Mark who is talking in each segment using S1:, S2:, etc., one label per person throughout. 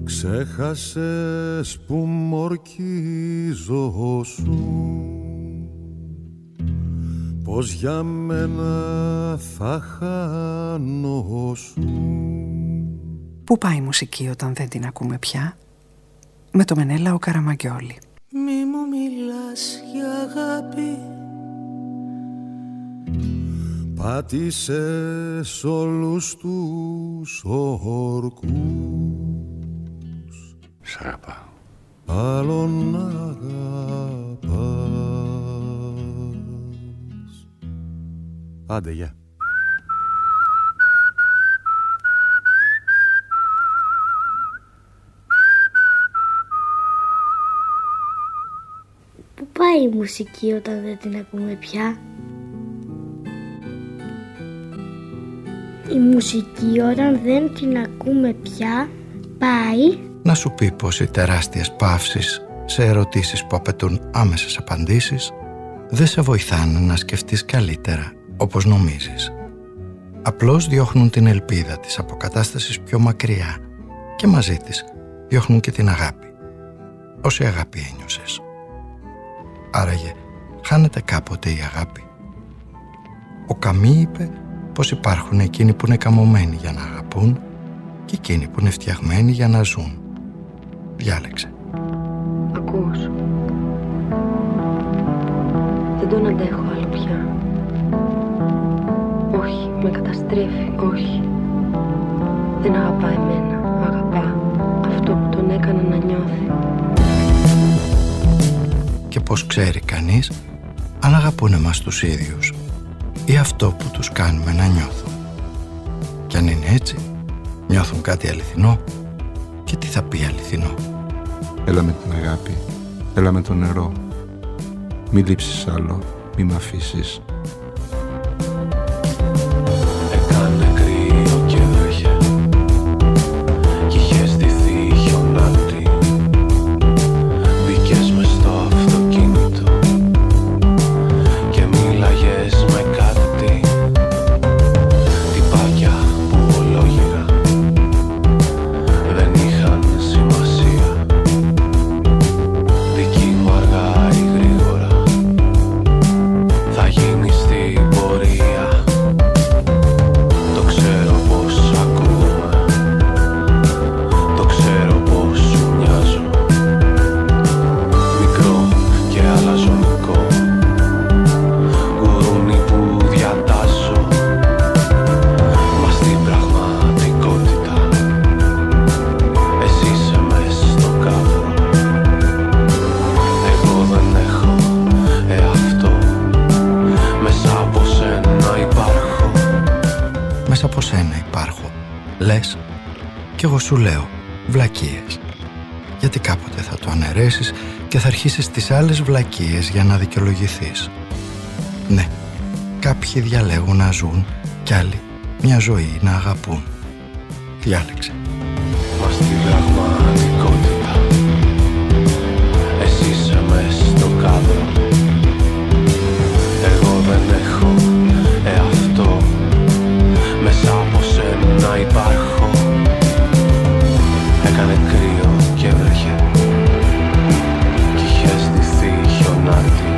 S1: Ξέχασες που μ' ορκίζωσουν, πως για μένα θα χάνωσουν.
S2: Πού πάει η μουσική όταν δεν την ακούμε πια? Με το Μενέλαο Καραμαγκιόλη.
S3: Μη μου μιλάς για αγάπη,
S1: πάτησες όλους τους ορκούς.
S4: Σ' αγαπάω.
S1: Άλλον αγαπάς. Άντε, γεια.
S5: Πού πάει η μουσική όταν δεν την ακούμε πια? Η μουσική όταν δεν την ακούμε πια πάει
S6: να σου πει πως οι τεράστιες παύσεις σε ερωτήσεις που απαιτούν άμεσες απαντήσεις δεν σε βοηθάνε να σκεφτείς καλύτερα όπως νομίζεις. Απλώς διώχνουν την ελπίδα της αποκατάστασης πιο μακριά και μαζί της διώχνουν και την αγάπη. Όση αγάπη ένιωσες. Άραγε χάνεται κάποτε η αγάπη? Ο Καμί είπε πως υπάρχουν εκείνοι που είναι καμωμένοι για να αγαπούν και εκείνοι που είναι φτιαγμένοι για να ζουν. Διάλεξε.
S7: Ακούς? Δεν τον αντέχω άλλο πια. Όχι, με καταστρέφει, όχι. Δεν αγαπά εμένα, αγαπά αυτό που τον έκανα να νιώθει.
S6: Και πως ξέρει κανείς αν αγαπούν εμάς τους ίδιους ή αυτό που τους κάνουμε να νιώθουν? Κι αν είναι έτσι, νιώθουν κάτι αληθινό? Και τι θα πει αληθινό?
S4: Έλα με την αγάπη, έλα με το νερό. Μη λείψεις άλλο, μη μ' αφήσεις.
S8: Έκανε κρύο και βρέχε κι είχες ντυθεί χιονάτι. Μπήκες μες στο αυτοκίνητο και μίλαγες με κάτι. Τυπάκια που ολόγυρα δεν είχαν σημασία. Δική μου αργά ή γρήγορα θα γίνει στην πορεία. Το ξέρω πως ακούγομαι, το ξέρω πως σου μοιάζω. Μικρό και αλαζονικό γουρούνι που διατάζω. Μα στην πραγματικότητα εσύ είσαι μες στο κάδρο. Εγώ δεν έχω εαυτό, μέσα από σένα υπάρχω.
S6: Μέσα από σένα υπάρχω, λες, κι εγώ σου λέω βλακίες. Γιατί κάποτε θα το αναιρέσεις και θα αρχίσεις τις άλλες βλακίες για να δικαιολογηθείς. Ναι, κάποιοι διαλέγουν να ζουν κι άλλοι μια ζωή να αγαπούν. Διάλεξε.
S8: Μα στην πραγματικότητα εσύ είσαι μες στο κάδρο. Εγώ δεν έχω εαυτό, μέσα από σένα υπάρχω. Έκανε κρύο και βρέχε κι είχες ντυθεί χιονάτι.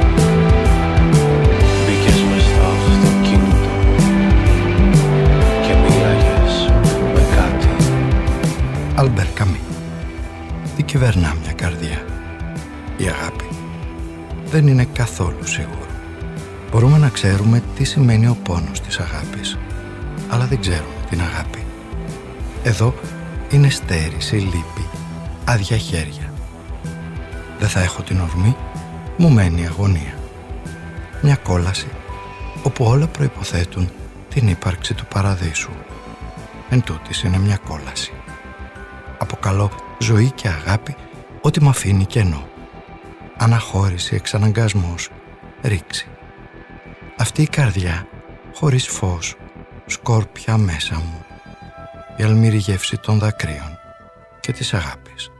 S8: Μπήκες μες στο αυτοκίνητο και μίλαγες με κάτι.
S6: Άλμπερ Καμί. Τι κυβερνά μια καρδιά? Η αγάπη. Δεν είναι καθόλου σίγουρο. Μπορούμε να ξέρουμε τι σημαίνει ο πόνος της αγάπης, αλλά δεν ξέρουμε την αγάπη. Εδώ είναι στέρηση, λύπη, άδεια χέρια. Δεν θα έχω την ορμή, μου μένει η αγωνία. Μια κόλαση όπου όλα προϋποθέτουν την ύπαρξη του παραδείσου. Εν τούτης είναι μια κόλαση. Αποκαλώ ζωή και αγάπη ό,τι μ' αφήνει κενό. Αναχώρηση, εξαναγκασμός, ρήξη. Αυτή η καρδιά χωρίς φως, σκόρπια μέσα μου. Η αλμύρη γεύση των δακρύων και της αγάπης.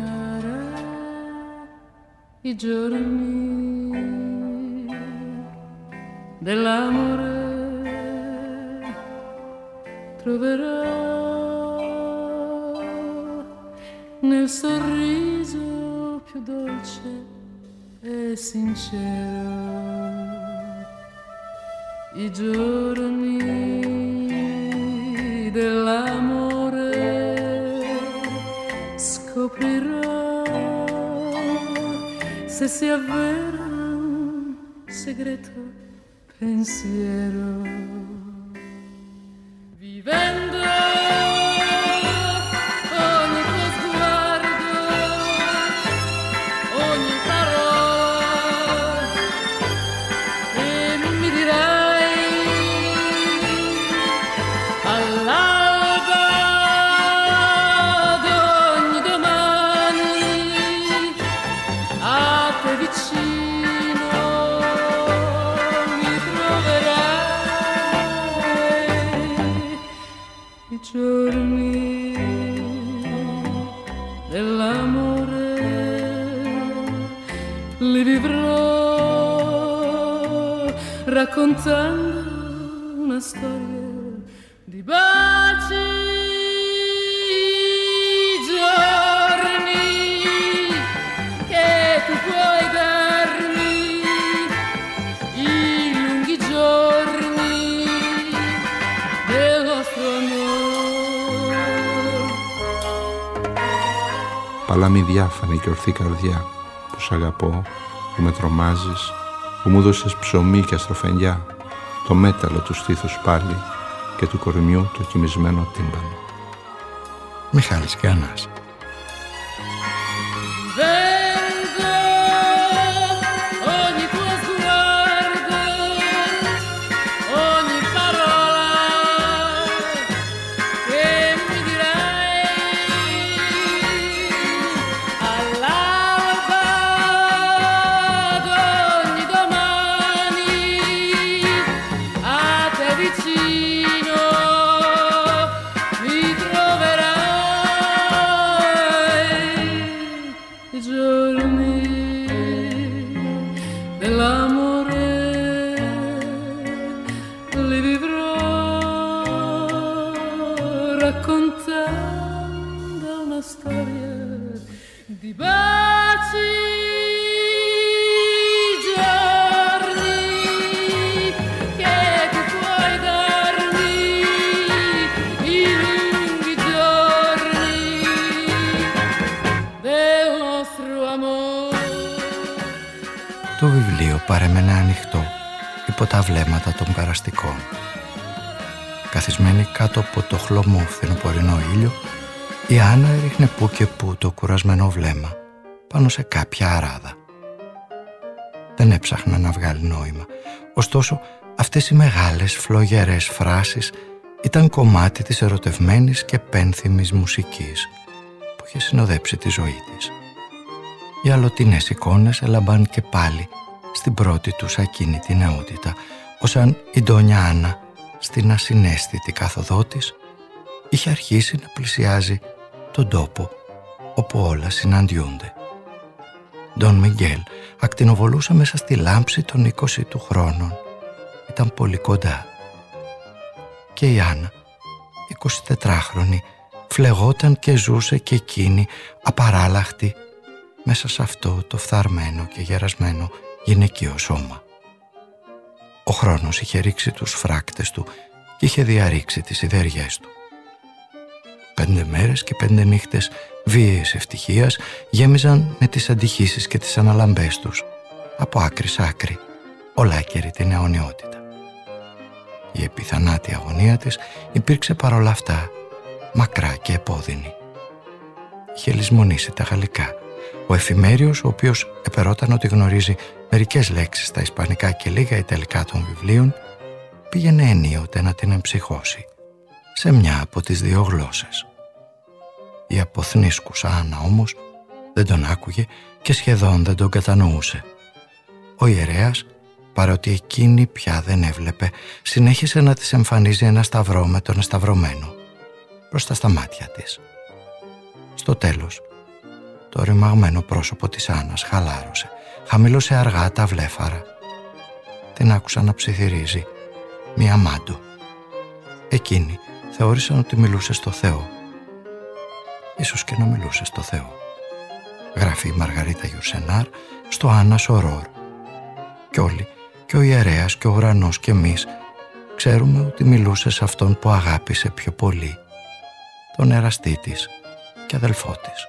S3: I giorni dell'amore troverò nel sorriso più dolce e sincero i giorni dell'amore scoprirò se si avvera un segreto pensiero vivendo ogni tuo sguardo ogni parola e mi dirai all'alba d'ogni domani a te vicino mi troverai i giorni dell'amore li vivrò raccontando una storia di baci giorni che tu puoi darmi i lunghi giorni del nostro amore.
S4: Παλάμη διάφανη και ορθή καρδιά που σ' αγαπώ, που με τρομάζεις, που μου δώσες ψωμί και αστροφενιά, το μέταλλο του στήθους πάλι και του κορμιού το κοιμισμένο τύμπανο.
S6: Μιχάλης Γκάνας. Το βιβλίο παρέμενε ανοιχτό υπό τα βλέμματα των περαστικών. Καθισμένη κάτω από το χλωμό φθινοπορεινό ήλιο, η Άννα έριχνε που και που το κουρασμένο βλέμμα πάνω σε κάποια αράδα. Δεν έψαχνα να βγάλει νόημα, ωστόσο αυτές οι μεγάλες φλογερές φράσεις ήταν κομμάτι της ερωτευμένης και πένθυμης μουσικής που είχε συνοδέψει τη ζωή της. Οι αλλοτινές εικόνες έλαμπαν και πάλι στην πρώτη τους ακίνητη νεότητα, όσαν η Ντόνια Άννα στην ασυναίσθητη κάθοδό της είχε αρχίσει να πλησιάζει τον τόπο όπου όλα συναντιούνται. Ντον Μιγγέλ ακτινοβολούσε μέσα στη λάμψη των 20 του χρόνων. Ήταν πολύ κοντά. Και η Άννα, 24χρονη, φλεγόταν και ζούσε και εκείνη απαράλλαχτη μέσα σε αυτό το φθαρμένο και γερασμένο γυναικείο σώμα. Ο χρόνος είχε ρίξει τους φράκτες του και είχε διαρρήξει τις σιδεριές του. 5 μέρες και 5 νύχτες βίαιης ευτυχίας γέμιζαν με τις αντιχήσεις και τις αναλαμπές τους, από άκρη σ' άκρη, ολάκερη την αιωνιότητα. Η επιθανάτη αγωνία της υπήρξε παρόλα αυτά μακρά και επώδυνη. Είχε λησμονήσει τα γαλλικά. Ο εφημέριος, ο οποίος επερώταν ότι γνωρίζει μερικές λέξεις στα ισπανικά και λίγα ιταλικά των βιβλίων, πήγαινε ενίοτε να την εμψυχώσει σε μια από τις 2 γλώσσες. Η αποθνίσκουσα Άννα όμως δεν τον άκουγε και σχεδόν δεν τον κατανοούσε. Ο ιερέας, παρότι εκείνη πια δεν έβλεπε, συνέχισε να της εμφανίζει ένα σταυρό με τον εσταυρωμένο μπροστά στα μάτια της. Στο τέλος, το ρημαγμένο πρόσωπο της Άννας χαλάρωσε, χαμήλωσε αργά τα βλέφαρα. την άκουσα να ψιθυρίζει μία μάντο. Εκείνοι θεώρησαν ότι μιλούσε στο Θεό. Ίσως και να μιλούσε στο Θεό. Γράφει η Μαργαρίτα Γιουρσενάρ στο Άννας Ορόρ. Κι όλοι, και ο ιερέας και ο ουρανός και εμείς, ξέρουμε ότι μιλούσε σε αυτόν που αγάπησε πιο πολύ, τον εραστή της και αδελφό της.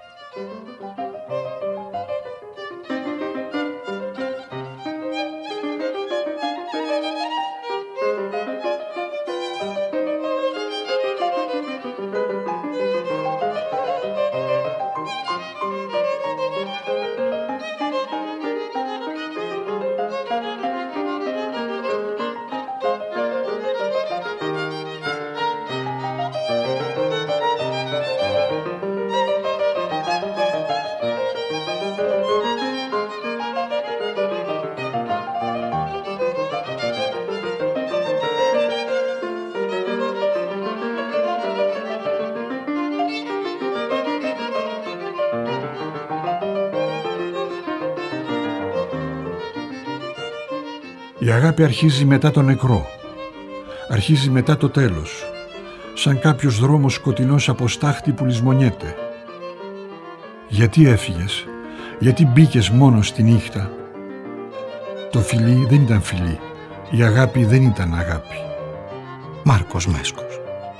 S9: Η αγάπη αρχίζει μετά το νεκρό, αρχίζει μετά το τέλος, σαν κάποιος δρόμος σκοτεινός από στάχτη που λησμονιέται. Γιατί έφυγες, γιατί μπήκες μόνος στη νύχτα? Το φιλί δεν ήταν φιλί, η αγάπη δεν ήταν αγάπη.
S6: Μάρκος Μέσκος.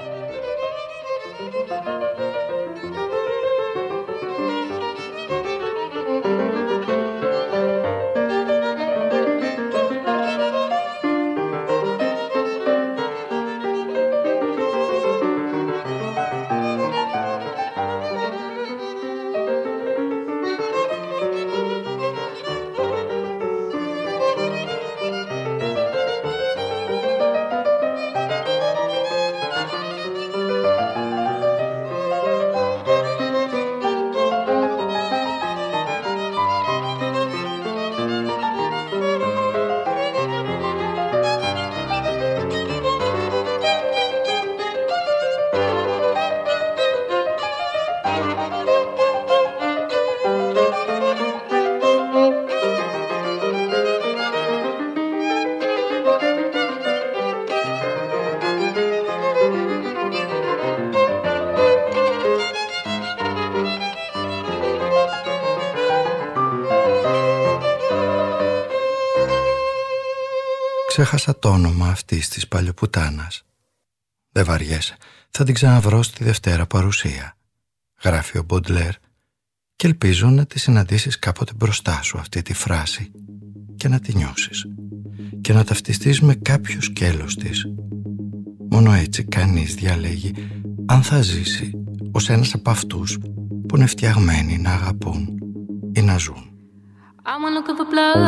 S6: Ξέχασα το όνομα αυτής της παλιοπουτάνας. Δεν βαριέσαι, θα την ξαναβρω στη Δευτέρα παρουσία, γράφει ο Μποντλέρ, και ελπίζω να τη συναντήσεις κάποτε μπροστά σου αυτή τη φράση και να τη νιώσεις και να ταυτιστείς με κάποιο σκέλος της. Μόνο έτσι κανείς διαλέγει αν θα ζήσει ως ένας από αυτούς που είναι φτιαγμένοι να αγαπούν ή να ζουν.
S10: I'm looking for blood,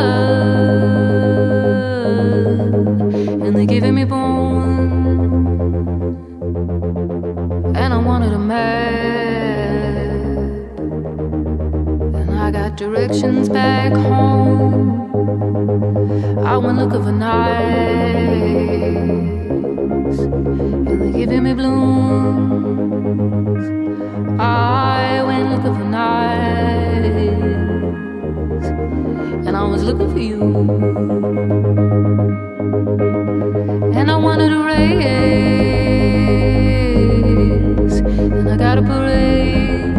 S10: and they're giving me bone, and I wanted a map, and I got directions back home. I went looking for nights, and they're giving me blooms. I went looking for nights, and I was looking for you, and I wanted a race, and I got a parade,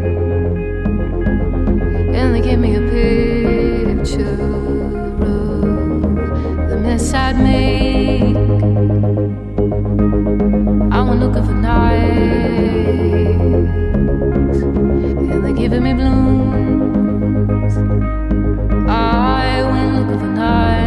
S10: and they gave me a picture of the mess I'd make. I went looking for nights, and they're giving me blooms. I went looking for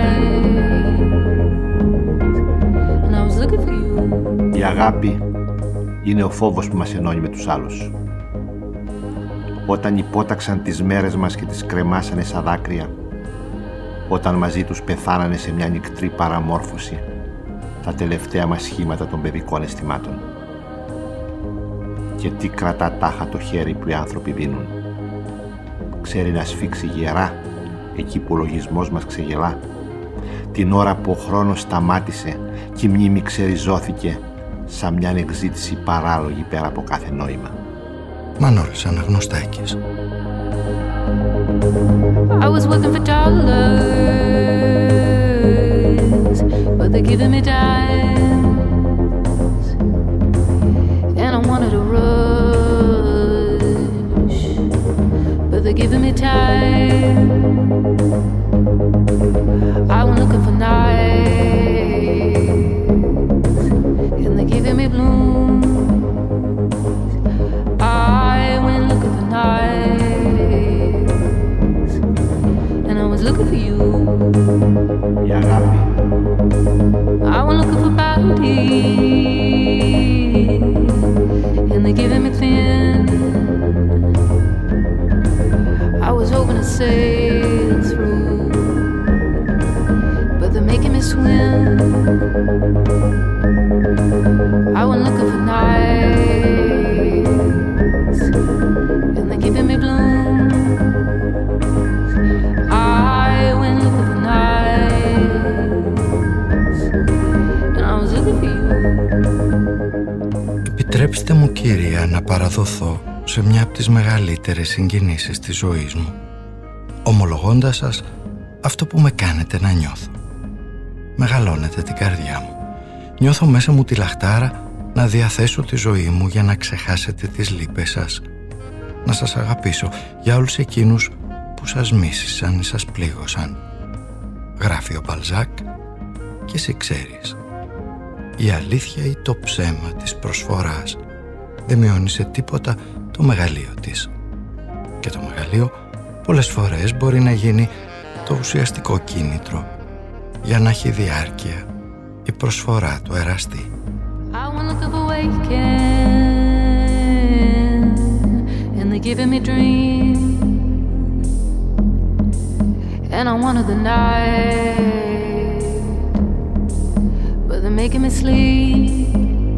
S10: nights, and I was looking for you.
S11: Η αγάπη είναι ο φόβος που μας ενώνει με τους άλλους. Όταν υπόταξαν τις μέρες μας και τις κρεμάσανε σαν δάκρυα, όταν μαζί τους πεθάνανε σε μια νυκτρή παραμόρφωση τα τελευταία μας σχήματα των παιδικών αισθημάτων. Και τι κρατά τάχα το χέρι που οι άνθρωποι δίνουν. Ξέρει να σφίξει γερά εκεί που ο λογισμός μας ξεγελά, την ώρα που ο χρόνος σταμάτησε και η μνήμη ξεριζώθηκε σαν μια ανεξήτηση παράλογη πέρα από κάθε νόημα.
S6: Μανώλης Αναγνωστάκης.
S10: I was working for dollars, giving me dimes, and I wanted to rush, but they're giving me time. I went looking for nights, and they're giving me blooms. I went looking for nights, and I was looking for you. I went looking for bounty, and they're giving me thin. I was hoping to sail through, but they're making me swim. I went looking for nights, and they're giving me blooms. I went looking for nights, and I was looking for you.
S6: Επιτρέψτε μου, κύρια, να παραδοθώ σε μια από τις μεγαλύτερες συγκινήσεις της ζωής μου, ομολογώντας σας αυτό που με κάνετε να νιώθω. Μεγαλώνετε την καρδιά μου. Νιώθω μέσα μου τη λαχτάρα να διαθέσω τη ζωή μου για να ξεχάσετε τις λύπες σας, να σας αγαπήσω για όλους εκείνους που σας μίσησαν ή σας πλήγωσαν. Γράφει ο Μπαλζάκ, και εσύ ξέρεις, η αλήθεια ή το ψέμα της προσφοράς δεν μειώνει σε τίποτα το μεγαλείο της. Και το μεγαλείο πολλές φορές μπορεί να γίνει το ουσιαστικό κίνητρο για να έχει διάρκεια η προσφορά του εραστή.
S10: Giving me dreams, and I wanted the night, but they're making me sleep.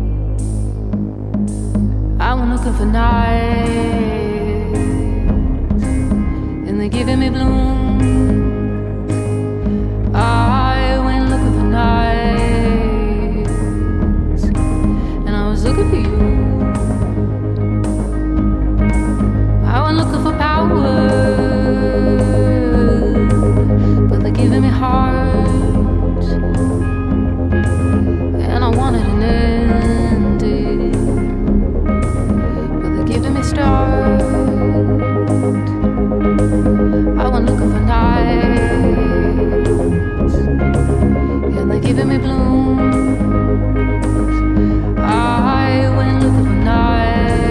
S10: I went looking for nights, and they're giving me blooms. I went looking for nights, and I was looking for you. I went looking for power, but they're giving me heart, and I wanted an ending, but they're giving me start. I went looking for nights, and they're giving me blooms. I went looking for nights.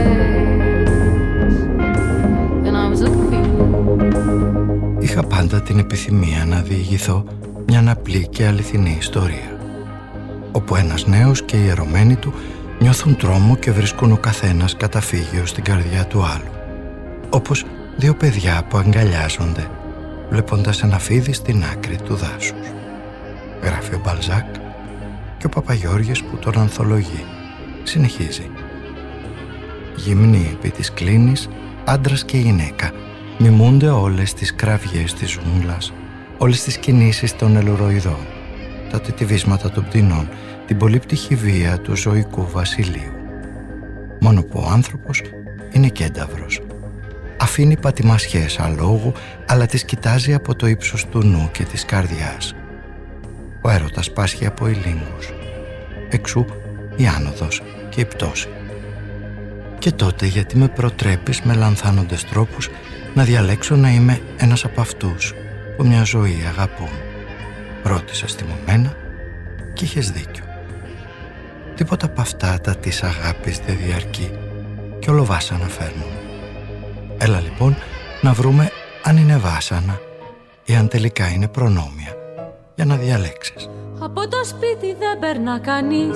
S6: Είχα πάντα την επιθυμία να διηγηθώ μια απλή και αληθινή ιστορία, όπου ένας νέος και οι ερωμένοι του νιώθουν τρόμο και βρίσκουν ο καθένας καταφύγιο στην καρδιά του άλλου, όπως δύο παιδιά που αγκαλιάζονται βλέποντας ένα φίδι στην άκρη του δάσους. Γράφει ο Μπαλζάκ, και ο Παπαγιώργης που τον ανθολογεί συνεχίζει. Γυμνοί επί της κλίνης, άντρας και γυναίκα μιμούνται όλες τις κραυγές της ζούγκλας, όλες τις κινήσεις των ελουροειδών, τα τετιβίσματα των πτηνών, την πολύπτυχη βία του ζωικού βασιλείου. Μόνο που ο άνθρωπος είναι κένταυρος. Αφήνει πατημασιές αλόγου, αλλά τις κοιτάζει από το ύψος του νου και της καρδιάς. Ο έρωτας πάσχει από ηλίνγκους. Εξού η άνοδος και η πτώση. Και τότε γιατί με προτρέπεις με λανθάνοντες τρόπους να διαλέξω να είμαι ένας από αυτούς που μια ζωή αγαπούν? Ρώτησα στιμωμένα και είχες δίκιο. Τίποτα από αυτά τα της αγάπης δεν διαρκεί και όλο βάσανα φέρνουν. Έλα λοιπόν να βρούμε αν είναι βάσανα ή αν τελικά είναι προνόμια, για να διαλέξεις.
S10: Από το σπίτι δεν περνά κανείς,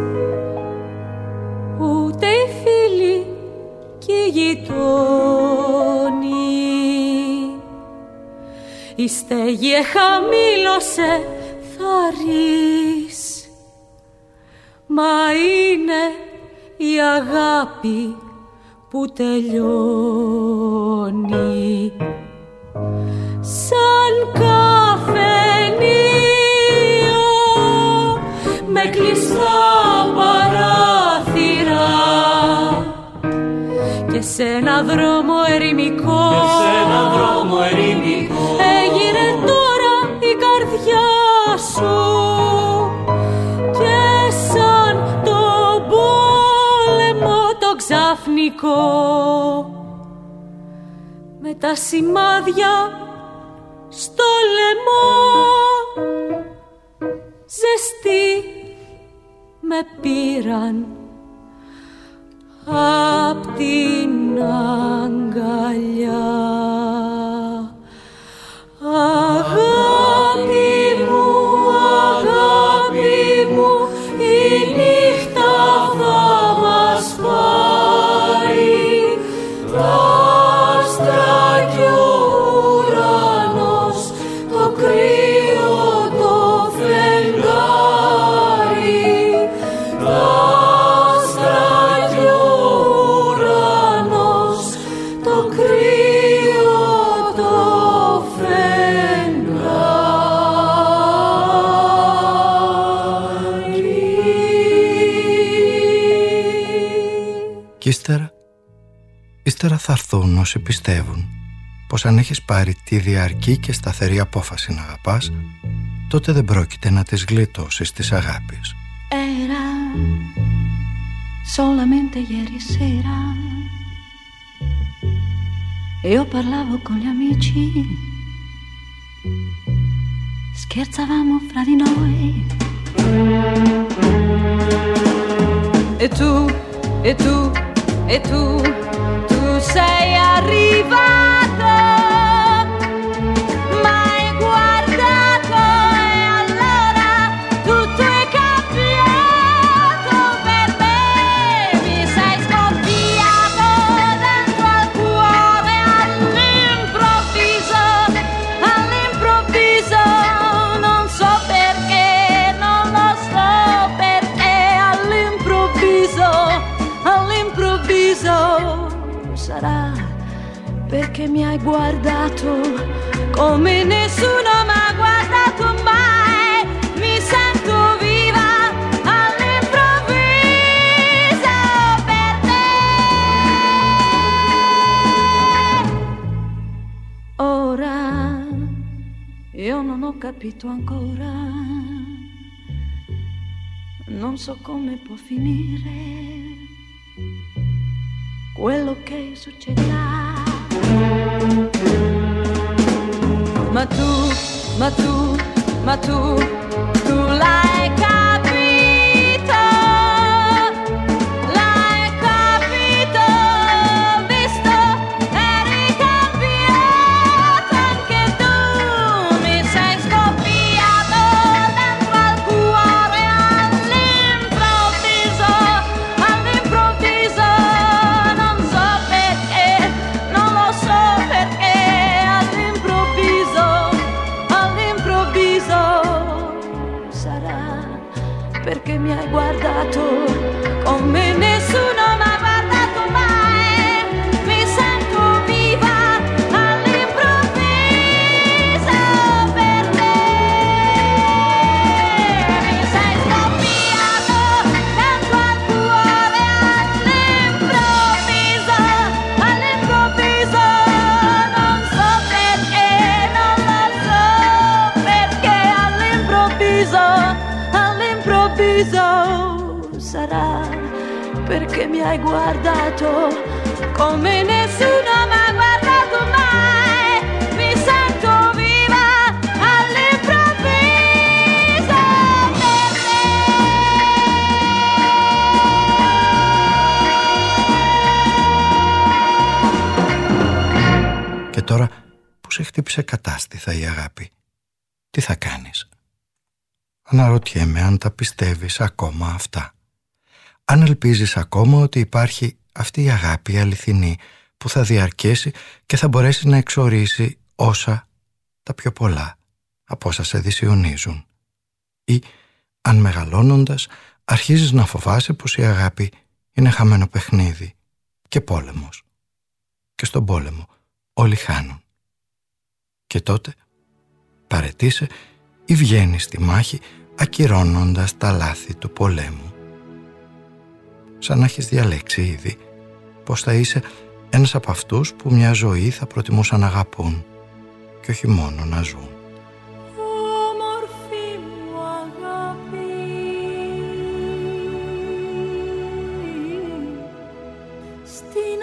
S10: ούτε οι φίλοι κι οι γειτόνοι. Η στέγη εχαμήλωσε θαρρής, μα είναι η αγάπη που τελειώνει. Σαν καφενείο με κλειστά παράθυρα και σε ένα δρόμο ερημικό, έγινε τώρα η καρδιά σου
S3: μαγικό με τα σημάδια στο λαιμό. Ζεστή με πήραν απ' την αγκαλιά. Αγάπη μου, η νύχτα θα μας πάρει, τα άστρα κι ο ουρανός, το κρύο το φεγγάρι, τα άστρα κι ο ουρανός, το κρύο το φεγγάρι.
S6: Κι ύστερα θα έρθουν όσοι πιστεύουν πως αν έχεις πάρει τη διαρκή και σταθερή απόφαση να αγαπάς, τότε δεν πρόκειται να τις γλιτώσεις της αγάπης.
S12: Era solamente ieri sera io parlavo con gli amici, scherzavamo fra di noi.
S3: E tu sei arrivato, m'hai guardato e allora tutto è cambiato per me. Mi sei scoppiato dentro al cuore all'improvviso, non so perché, non lo so perché, all'improvviso sarà perché mi hai guardato come nessuno m'ha guardato mai. Mi sento viva all'improvviso per te.
S12: Ora io non ho capito ancora, non so come può finire quello che succederà. Ma tu l'hai capito, visto, eri cambiato anche tu, mi sei scoppiato dentro al cuore all'improvviso, non so perché, non lo so perché, all'improvviso sarà perché mi hai guardato come nessuno m'ha guardato mai. Mi sento viva all'improvviso per te. Mi sei scoppiato dentro al cuore all'improvviso, non so perché, non lo so perché, all'improvviso sarà perché mi hai guardato come nessuno m'ha guardato mai. Mi sento viva all'improvviso per te.
S6: Και τώρα που σε χτύπησε κατάστηθα η αγάπη, τι θα κάνεις? Αναρωτιέμαι αν τα πιστεύεις ακόμα αυτά. Αν ελπίζεις ακόμα ότι υπάρχει αυτή η αγάπη αληθινή που θα διαρκέσει και θα μπορέσει να εξορίσει όσα, τα πιο πολλά, από όσα σε δυσιονίζουν. Ή αν μεγαλώνοντας αρχίζεις να φοβάσαι πως η αγάπη είναι χαμένο παιχνίδι και πόλεμος. Και στον πόλεμο όλοι χάνουν. Και τότε παραιτείσαι ή βγαίνεις στη μάχη ακυρώνοντας τα λάθη του πολέμου. Σαν να έχεις διαλέξει ήδη πως θα είσαι ένας από αυτούς που μια ζωή θα προτιμούσαν να αγαπούν και όχι μόνο να ζουν.
S3: Όμορφη μου αγάπη, στην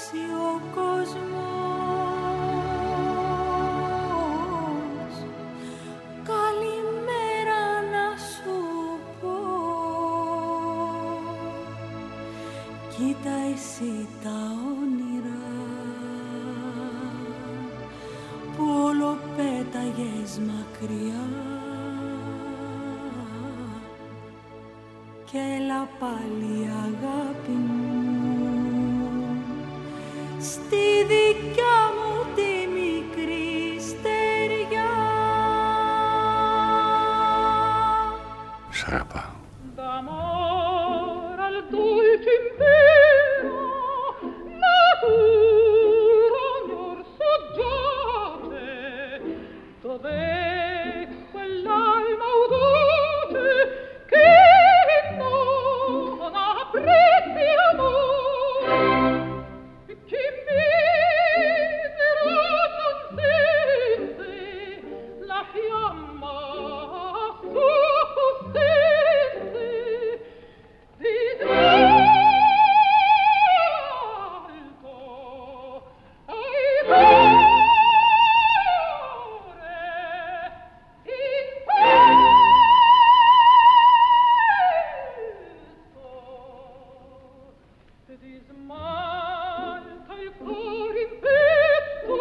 S3: αλλάξει ο κόσμος. Καλημέρα να σου πω. Κοίτα εσύ τα όνειρα που όλο πέταγες μακριά. Κι έλα πάλι αγάπη μου στη δικιά μου τη μικρή στεριά.
S6: Σ' αγαπάω.
S10: D'amor al dolce impero natura ognor soggiace, dov'è quell'alma audace che non apprezzi amor, che misero consente la fiamma sua coscienza di salto ai cuore in petto di smalta il cuore in petto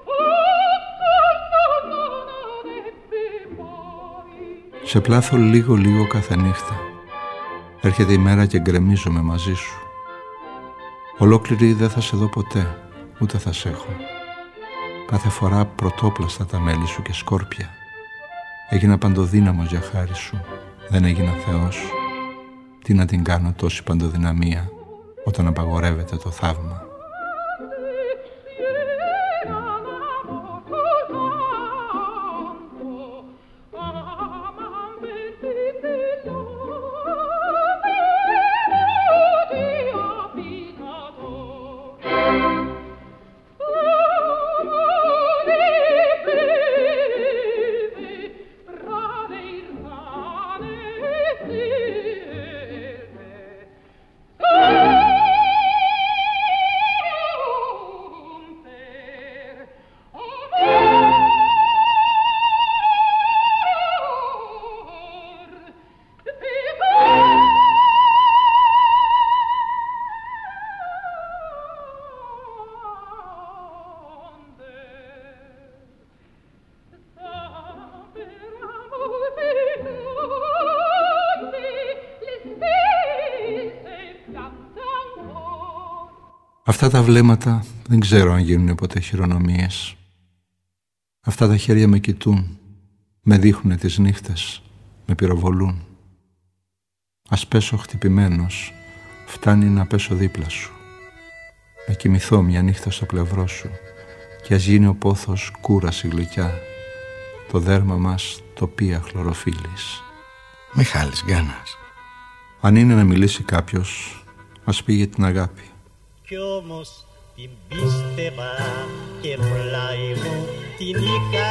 S10: non ebbe mai.
S4: Σε πλάθω λίγο κάθε νύχτα. Έρχεται η μέρα και γκρεμίζομαι μαζί σου. Ολόκληρη δεν θα σε δω ποτέ, ούτε θα σε έχω. Κάθε φορά πρωτόπλαστα τα μέλη σου και σκόρπια. Έγινα παντοδύναμος για χάρη σου, δεν έγινα Θεός. Τι να την κάνω τόση παντοδυναμία, όταν απαγορεύεται το θαύμα. Αυτά τα βλέμματα δεν ξέρω αν γίνουν ποτέ χειρονομίες. Αυτά τα χέρια με κοιτούν, με δείχνουνε τις νύχτες, με πυροβολούν. Ας πέσω χτυπημένος, φτάνει να πέσω δίπλα σου. Να κοιμηθώ μια νύχτα στο πλευρό σου και ας γίνει ο πόθος κούραση γλυκιά, το δέρμα μας τοπία χλωροφύλλης.
S6: Μιχάλης Γκάνας.
S4: Αν είναι να μιλήσει κάποιος, ας πει για την αγάπη.
S13: Κι όμως την πίστευα και πλάι μου την είχα,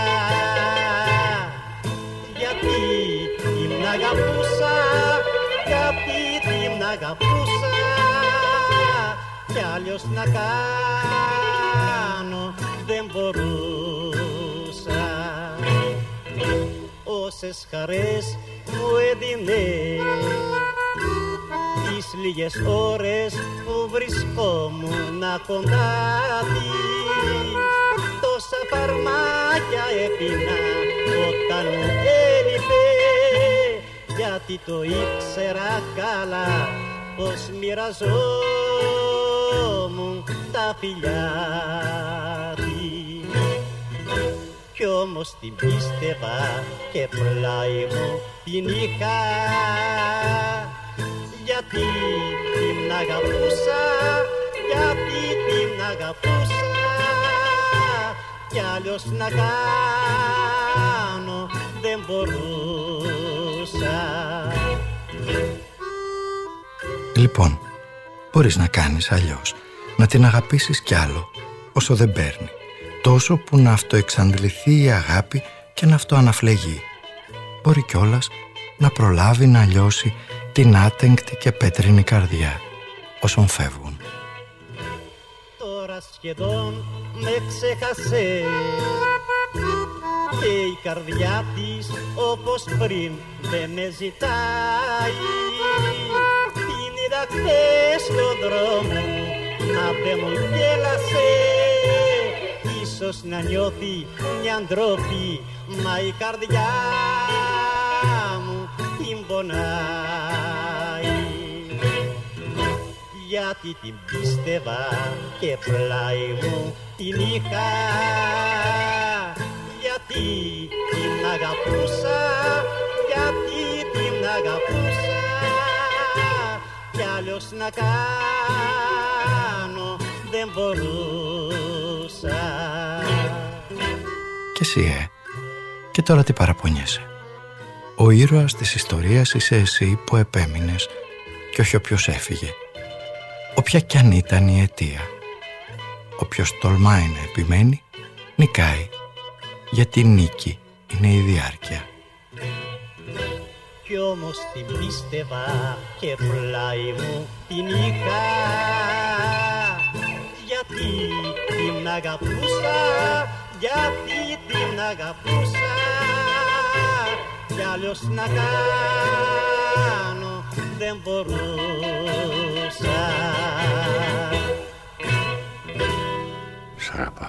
S13: γιατί την αγαπούσα, γιατί την αγαπούσα, κι άλλος να κάνω δεν μπορούσα. Όσες χαρές μου έδινε τις λίγες ώρες που βρισκόμουν κοντά της, τόσα φαρμάκια έπινα όταν μου έλειπε, γιατί το ήξερα καλά πως μοιραζόμουν τα φιλιά της. Κι όμως την πίστευα και πλάι μου την είχα, γιατί την αγαπούσα, γιατί την αγαπούσα, κι άλλος να κάνω δεν μπορούσα.
S6: Λοιπόν, μπορείς να κάνεις αλλιώς, να την αγαπήσεις κι άλλο, όσο δεν παίρνει, τόσο που να αυτοεξαντληθεί η αγάπη και να αυτοαναφλεγεί. Μπορεί κιόλας να προλάβει να λιώσει την άτεγκτη και πέτρινη καρδιά όσων φεύγουν.
S13: Το Τώρα σχεδόν με ξέχασε και η καρδιά της όπως πριν δεν με ζητάει. Την είδα χθες στον δρόμο να δεν μου γέλασε. Ίσως να νιώθει μια ντροπή, μα η καρδιά μου την πονάει. Γιατί την πίστευα και πλάι μου την είχα, γιατί την αγαπούσα, γιατί την αγαπούσα, κι άλλος να κάνω δεν μπορούσα.
S6: Και εσύ, και τώρα τι παραπονιέσαι? Ο ήρωας της ιστορίας είσαι εσύ που επέμεινες και όχι όποιος έφυγε. Όποια κι αν ήταν η αιτία. Όποιος τολμάει να επιμένει, νικάει. Γιατί νίκη είναι η διάρκεια.
S13: Κι όμως την πίστευα και πλάι μου την είχα, γιατί την αγαπούσα, γιατί την αγαπούσα, κι άλλος να κάνω δεν μπορούσα.
S1: Σ' αγαπάω.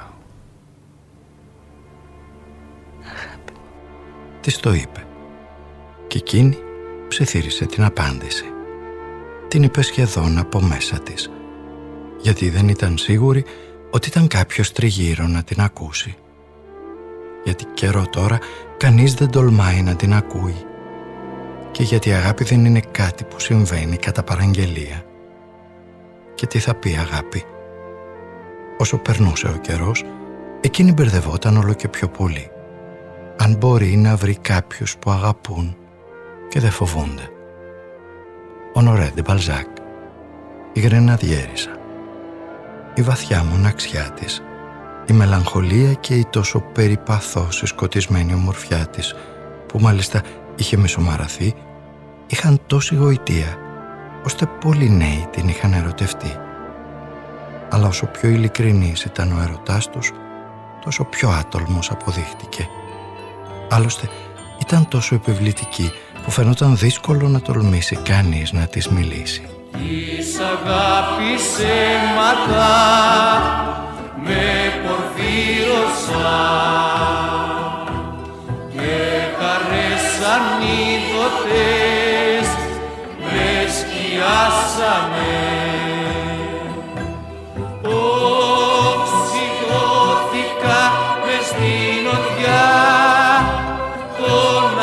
S6: Της το είπε και εκείνη ψιθύρισε την απάντηση. Την είπε σχεδόν από μέσα της, γιατί δεν ήταν σίγουρη ότι ήταν κάποιος τριγύρω να την ακούσει. Γιατί καιρό τώρα κανείς δεν τολμάει να την ακούει, και γιατί η αγάπη δεν είναι κάτι που συμβαίνει κατά παραγγελία. Και τι θα πει αγάπη? Όσο περνούσε ο καιρός, εκείνη μπερδευόταν όλο και πιο πολύ. Αν μπορεί να βρει κάποιους που αγαπούν και δεν φοβούνται. Ονορέ ντε Μπαλζάκ, η Γρεναδιέρισα, η βαθιά μοναξιά της, η μελαγχολία και η τόσο περιπαθώς σκοτισμένη ομορφιά της, που μάλιστα είχε μεσομαραθεί, είχαν τόση γοητεία, ώστε πολλοί νέοι την είχαν ερωτευτεί. Αλλά όσο πιο ειλικρινής ήταν ο ερωτάς τους, τόσο πιο άτολμος αποδείχτηκε. Άλλωστε ήταν τόσο επιβλητική που φαινόταν δύσκολο να τολμήσει κανείς να της μιλήσει.
S14: Της αγάπης αίματα με πορφύρωσα και χαρές ανίδωτες με σκιάσαμε. Οξυγώθηκα μες στην οδιά των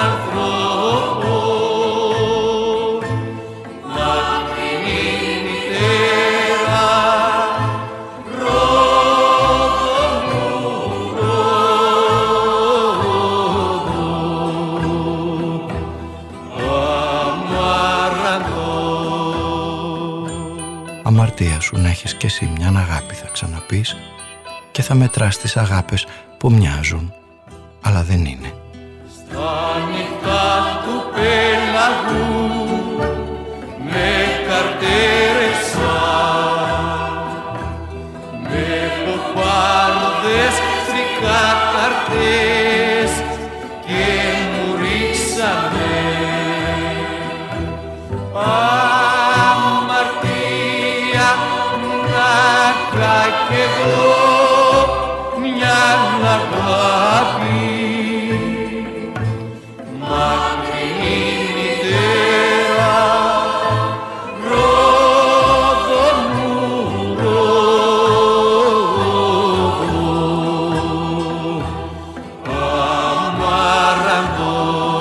S14: ανθρώπων, μακρινή μητέρα, ρόδο μου,
S6: αμαρτία σου να έχεις κι εσύ μιαν αγάπη, θα ξαναπείς, και θα μετράς τις αγάπες που μοιάζουν, αλλά δεν είναι.
S14: Στα νυχτά του πέλαγου με καρτέρεσα, με ποπάρδες τρικάταρτες και μου ρίξανε. Αμαρτία να κι εγώ μια αγάπη, μακρινή μητέρα, ρόδο μου, αμάραντο.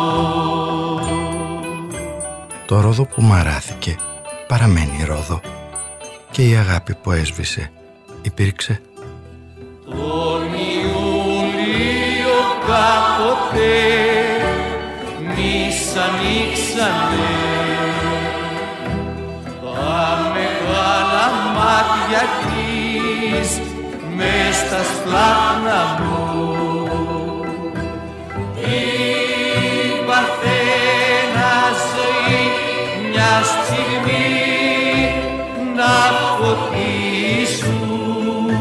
S6: Το ρόδο που μαράθηκε παραμένει ρόδο, και η αγάπη που έσβησε υπήρξε.
S14: Τον Ιούλιο κάποτε μης ανοίξανε τα μεγάλα μάτια της μες στα σπλάχνα μου. Η παρθένα ζωή μια στιγμή να φωτίσουν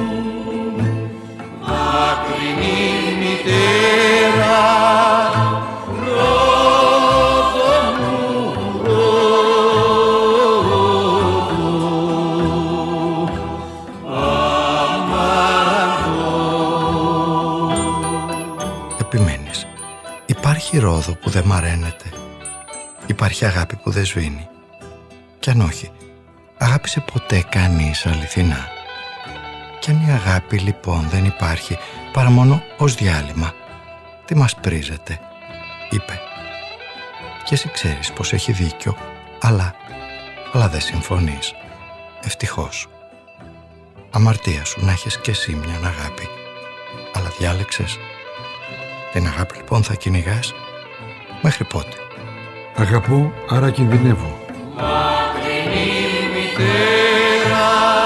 S6: Υπάρχει ρόδο που δεν μαραίνεται. Υπάρχει αγάπη που δεν σβήνει. Κι αν όχι, αγάπησε ποτέ κανείς αληθινά. Κι αν η αγάπη λοιπόν δεν υπάρχει παρά μόνο ως διάλειμμα, τι μας πρίζεται, είπε. Και εσύ ξέρεις πως έχει δίκιο, αλλά δεν συμφωνείς. Ευτυχώς. Αμαρτία σου να έχεις κι εσύ μια αγάπη, αλλά διάλεξες. Την αγάπη λοιπόν θα κυνηγάς μέχρι πότε?
S9: Αγαπώ, άρα κινδυνεύω.
S14: Μακρινή μητέρα,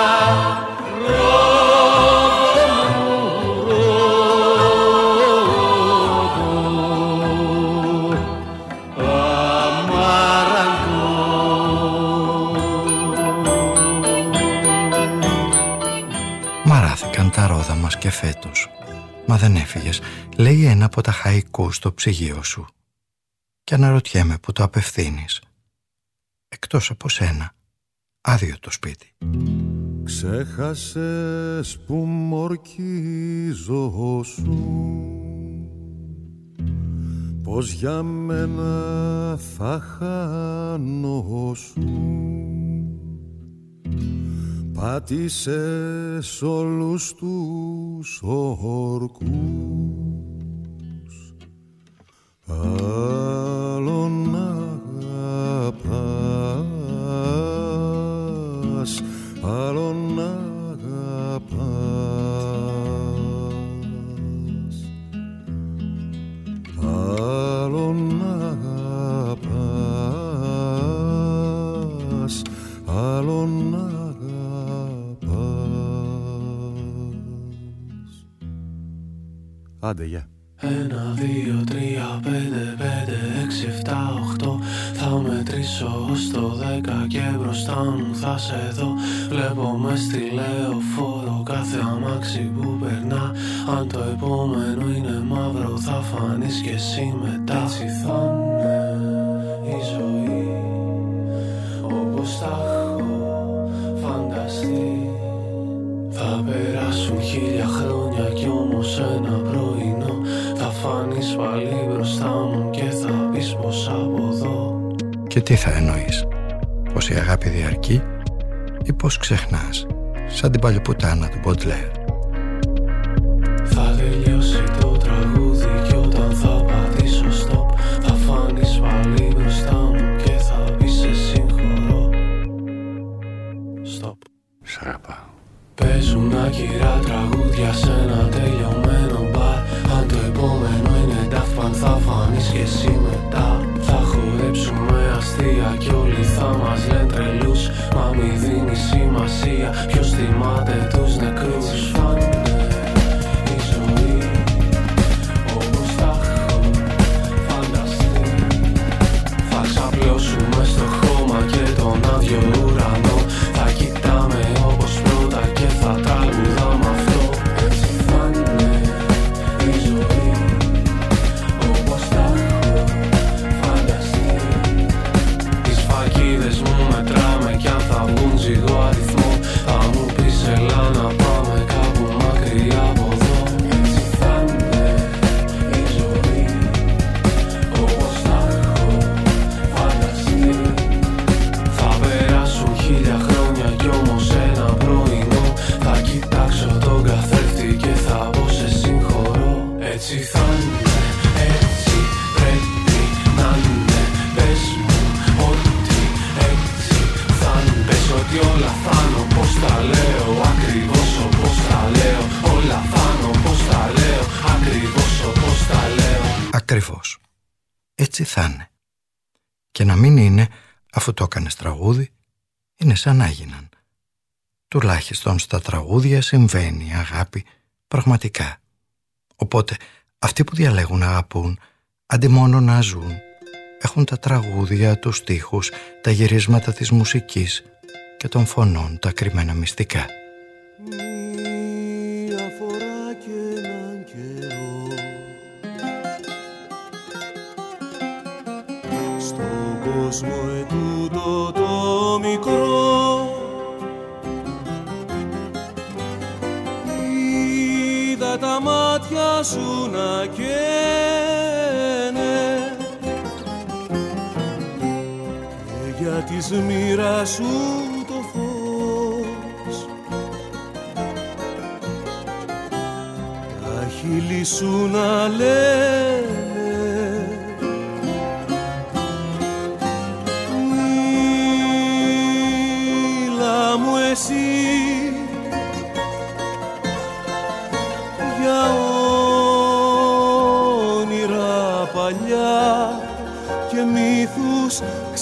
S6: Μαράθηκαν τα ρόδα μας και φέτος. Μα δεν έφυγες, λέει ένα από τα χαϊκού στο ψυγείο σου. Και αναρωτιέμαι που το απευθύνεις. Εκτός από σένα, άδειο το σπίτι.
S15: Ξέχασες που μορκίζωσου, πως για μένα θα χάνωσου. Πάτησες όλους τους όρκους, άλλον αγαπάς, άλλον αγαπάς, άλλον αγαπάς, άλλον αγαπάς. Άντε, γεια.
S8: 1, 2, 3, 5, 5, 6, 7, 8. Θα μετρήσω ως το 10 και μπροστά μου θα σε δω. Βλέπω μες στη λεωφόρο κάθε αμάξι που περνά. Αν το επόμενο είναι μαύρο θα φανείς κι εσύ μετά. Έτσι θα είναι η ζωή, όπως τα έχω φανταστεί. Θα περάσουν 1000 χρόνια κι όμως ένα πρωινό θα φανείς πάλι μπροστά μου και θα πεις πως από εδώ.
S6: Και τι θα εννοείς? Πως η αγάπη διαρκεί ή πως ξεχνάς, σαν την παλιοπουτάνα του Μποντλέρ?
S8: Θα τελειώσει το τραγούδι κι όταν θα πατήσω stop θα φανείς πάλι μπροστά μου και θα πεις σε συγχωρώ. Stop.
S1: Σ' αγαπάω.
S8: Παίζουν άκυρα τραγούδια σε ένα τελειωμένο μπαρ. Αν το επόμενο είναι Daft Punk θα φανείς και εσύ μετά. Θα χορέψουμε αστεία κι όλοι θα μας λένε τρελούς. Μα μη δίνει σημασία ποιος θυμάται τους νεκρούς. Φάνε η ζωή όπως τα έχω φανταστεί. Θα ξαπλώσουμε στο χώμα και τον άδειο ουρανό. Θα κοιτάμε όπως πρώτα και θα τραγουδάμε αυτό. Έτσι θα είναι η ζωή όπως τα έχω φανταστεί. Τις φακίδες μου μετράμε κι αν θα βγουν ζυγό αριθμό θα μου πεις έλα να πάμε κάπου μακριά από εδώ. Έτσι θα είναι η ζωή όπως τα έχω φανταστεί. Θα περάσουν 1000 χρόνια κι όμως ένα πρωινό θα κοιτάξω τον καθρέφτη και θα πω σε συγχωρώ. Έτσι θα είναι, έτσι πρέπει να είναι. Πες μου ότι έτσι θα είναι. Πες ότι όλα θα είναι όπως τα λέω, ακριβώς όπως τα λέω. Όλα θα είναι όπως τα λέω, ακριβώς όπως τα λέω.
S6: Ακριβώς. Έτσι θα είναι. Και να μην είναι, αφού το έκανες τραγούδι, είναι σαν να έγιναν. Τουλάχιστον στα τραγούδια συμβαίνει η αγάπη πραγματικά. Οπότε αυτοί που διαλέγουν να αγαπούν, αντί μόνο να ζουν, έχουν τα τραγούδια, τους στίχους, τα γυρίσματα της μουσικής και των φωνών, τα κρυμμένα μυστικά.
S15: Μία φορά κι έναν καιρό στον κόσμο ετούτο το μικρό είδα τα μάτια σου να καίνε της μοίρας σου το φως. Τα χείλη σου να λένε μίλα μου εσύ για όνειρα παλιά και μύθους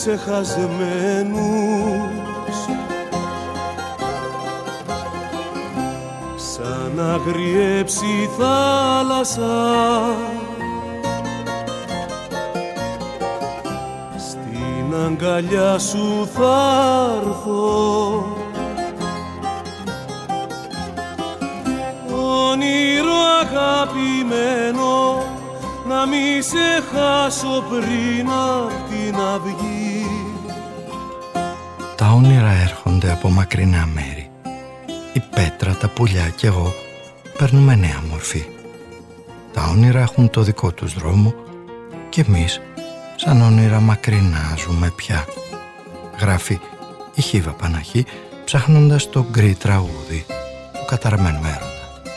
S15: ξεχασμένους, σαν αγριέψει θάλασσα στην αγκαλιά σου θα έρθω, όνειρο αγαπημένο να μη σε χάσω πριν απ' την αυγή.
S6: Τα όνειρα έρχονται από μακρινά μέρη. Η πέτρα, τα πουλιά κι εγώ παίρνουμε νέα μορφή. Τα όνειρα έχουν το δικό τους δρόμο και εμείς σαν όνειρα μακρινά ζούμε πια. Γράφει η Χίβα Παναχή ψάχνοντας το γκρι τραγούδι του καταραμένου έρωτα.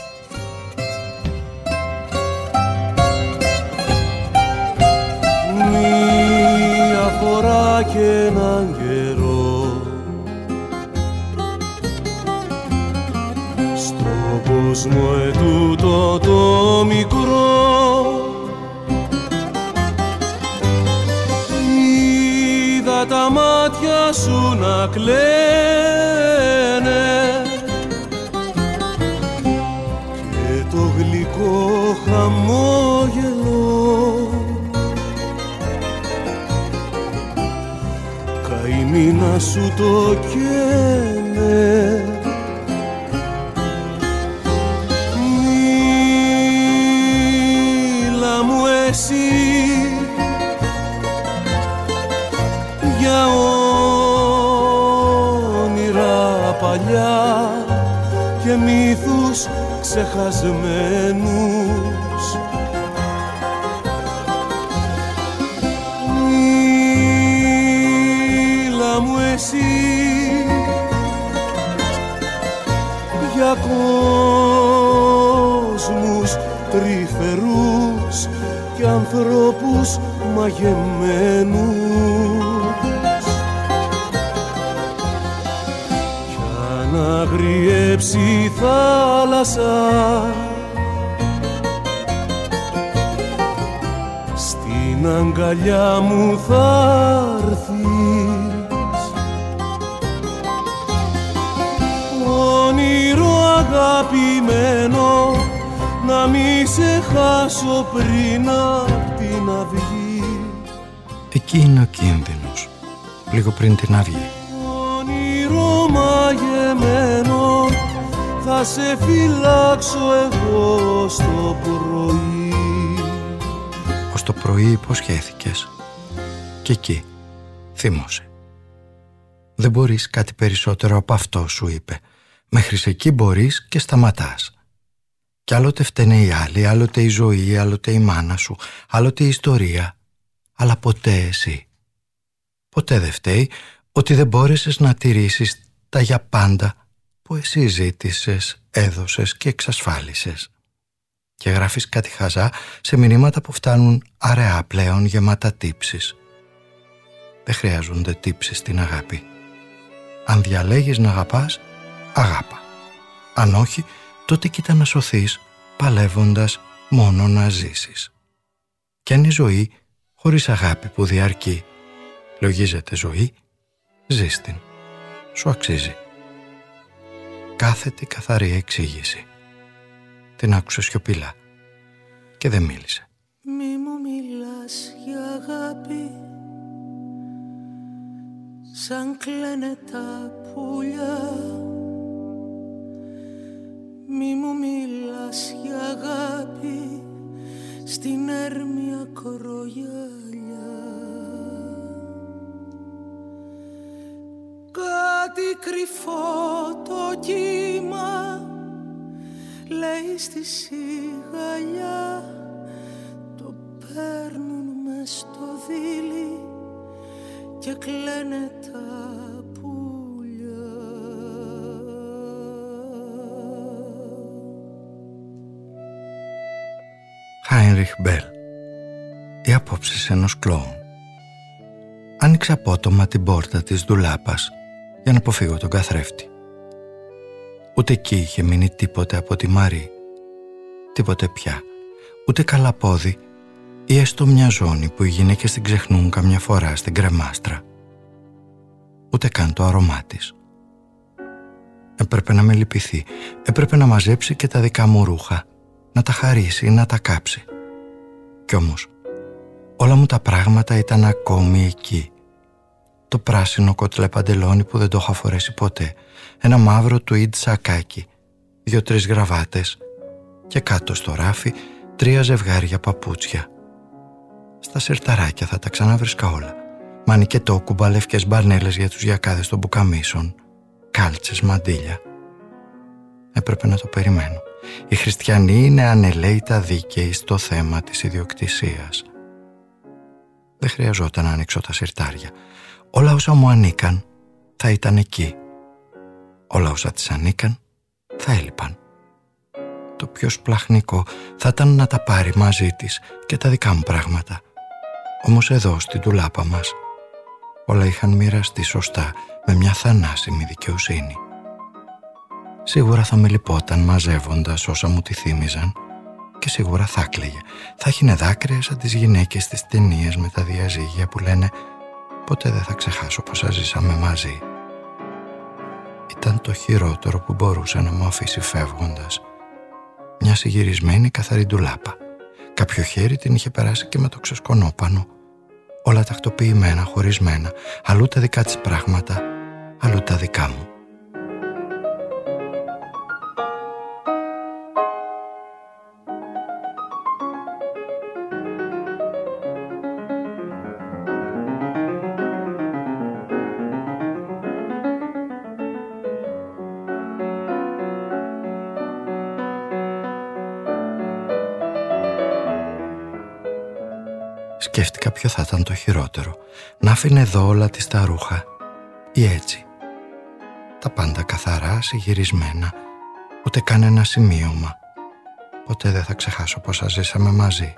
S15: Μία φορά και έναν καιρό στον κόσμο ετούτο το μικρό είδα τα μάτια σου να κλαίνε και το γλυκό χαμόγελο καημίνα σου το καίνε. Μίλα μου εσύ για όνειρα παλιά και μύθους ξεχασμένους, μου εσύ για κόσμους τρυφερούς και ανθρώπους μαγεμένους κι αν αγριέψει η θάλασσα στην αγκαλιά μου θα έρθει, αγαπημένο να μη σε χάσω πριν απ' την αυγή.
S6: Εκεί είναι ο κίνδυνος, λίγο πριν την αυγή.
S15: Όνειρο μαγεμένο θα σε φυλάξω εγώ στο πρωί.
S6: Ως το πρωί υποσχέθηκες και εκεί θύμωσε. Δεν μπορείς κάτι περισσότερο από αυτό, σου είπε. Μέχρι εκεί μπορείς και σταματάς. Κι άλλοτε φταίνε οι άλλοι, άλλοτε η ζωή, άλλοτε η μάνα σου, άλλοτε η ιστορία, αλλά ποτέ εσύ. Ποτέ δεν φταίει ότι δεν μπόρεσες να τηρήσεις τα για πάντα που εσύ ζήτησες, έδωσες και εξασφάλισες. Και γράφεις κάτι χαζά σε μηνύματα που φτάνουν αραιά πλέον γεμάτα τύψεις. Δεν χρειάζονται τύψεις στην αγάπη. Αν διαλέγεις να αγαπάς, αγάπα. Αν όχι, τότε κοίτα να σωθείς παλεύοντας μόνο να ζήσεις. Κι αν η ζωή χωρίς αγάπη που διαρκεί λογίζεται ζωή, ζεις την. Σου αξίζει. Κάθετη καθαρή εξήγηση. Την άκουσε σιωπηλά και δεν μίλησε.
S3: Μη μου μιλάς για αγάπη σαν κλαίνε τα πουλιά. Μη μου μιλάς για αγάπη στην έρμια κορογιαλιά. Κάτι κρυφό το κύμα λέει στη σιγαλιά, το παίρνουν μες στο δίλη και κλαίνε τα πουλιά.
S6: Χάινριχ Μπέλ. Οι απόψεις ενός κλόουν. Άνοιξα απότομα την πόρτα της ντουλάπας για να αποφύγω τον καθρέφτη. Ούτε εκεί είχε μείνει τίποτε από τη Μαρή. Τίποτε πια. Ούτε καλαπόδι ή έστω μια ζώνη που οι γυναίκες την ξεχνούν καμιά φορά στην κρεμάστρα. Ούτε καν το αρώμά της. Έπρεπε να με λυπηθεί. Έπρεπε να μαζέψει και τα δικά μου ρούχα, να τα χαρίσει ή να τα κάψει. Κι όμως όλα μου τα πράγματα ήταν ακόμη εκεί. Το πράσινο κοτλέ παντελόνι που δεν το είχα φορέσει ποτέ, ένα μαύρο τουίντ σακάκι, 2-3 γραβάτες και κάτω στο ράφι 3 ζευγάρια παπούτσια. Στα σερταράκια θα τα ξαναβρίσκα όλα. Μανικετό, κουμπαλεύκες μπαρνέλες για τους γιακάδες των μπουκαμίσων, κάλτσες, μαντίλια. Έπρεπε να το περιμένω. Οι χριστιανοί είναι ανελαίητα δίκαιοι στο θέμα της ιδιοκτησίας. Δεν χρειαζόταν να ανοίξω τα συρτάρια. Όλα όσα μου ανήκαν θα ήταν εκεί. Όλα όσα της ανήκαν θα έλειπαν. Το πιο σπλαχνικό θα ήταν να τα πάρει μαζί της και τα δικά μου πράγματα. Όμως εδώ στην ντουλάπα μας όλα είχαν μοιραστεί σωστά με μια θανάσιμη δικαιοσύνη. Σίγουρα θα με λυπόταν μαζεύοντας όσα μου τη θύμιζαν και σίγουρα θα κλαίγε. Θα έχινε δάκρυα σαν τις γυναίκες στις ταινίες με τα διαζύγια που λένε «Ποτέ δεν θα ξεχάσω πόσα ζήσαμε μαζί». Ήταν το χειρότερο που μπορούσε να μου αφήσει φεύγοντας. Μια συγυρισμένη καθαρή ντουλάπα. Κάποιο χέρι την είχε περάσει και με το ξεσκονόπανο. Όλα τακτοποιημένα, χωρισμένα. Αλλού τα δικά της πράγματα, αλλού τα δικά μου. Σκέφτηκα ποιο θα ήταν το χειρότερο. Να άφηνε εδώ όλα της τα ρούχα ή έτσι. Τα πάντα καθαρά, συγυρισμένα, ούτε καν ένα σημείωμα. Ποτέ δεν θα ξεχάσω πόσα ζήσαμε μαζί.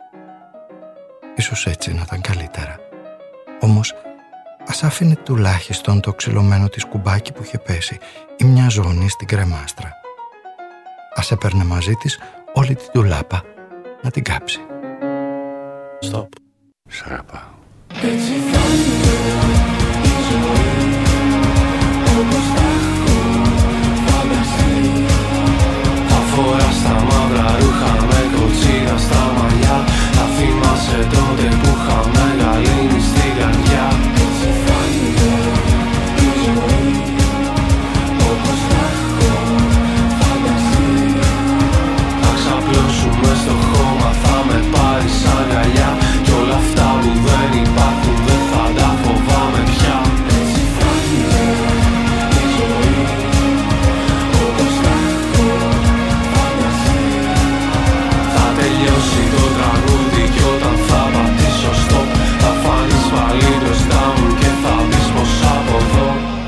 S6: Ίσως έτσι να ήταν καλύτερα. Όμως ας άφηνε τουλάχιστον το ξυλωμένο της κουμπάκι που είχε πέσει ή μια ζώνη στην κρεμάστρα. Ας έπαιρνε μαζί της όλη την ντουλάπα να την κάψει.
S1: Stop. Σ' αγαπάω.
S12: Έτσι φάνηκε η ζωή, όπως τα έχω φανταστεί.
S8: Θα φοράς τα μαύρα ρούχα με κοτσίδα στα μαλλιά. Θα θυμάσαι τότε που είχαμε γαλήνη στην καρδιά.
S12: Έτσι φάνηκε η ζωή, όπως τα έχω φανταστεί.
S8: Θα ξαπλώσουμε στο χώμα, θα με πάρεις αγκαλιά. Κι όλα αυτά που δεν υπάρχουν δεν θα τα φοβάμαι πια.
S12: Έτσι φάνηκε η ζωή, όπως τα έχω φανταστεί.
S8: Θα τελειώσει το τραγούδι κι όταν θα πατήσω stop, θα φανείς πάλι μπροστά μου και θα πεις πως από εδώ.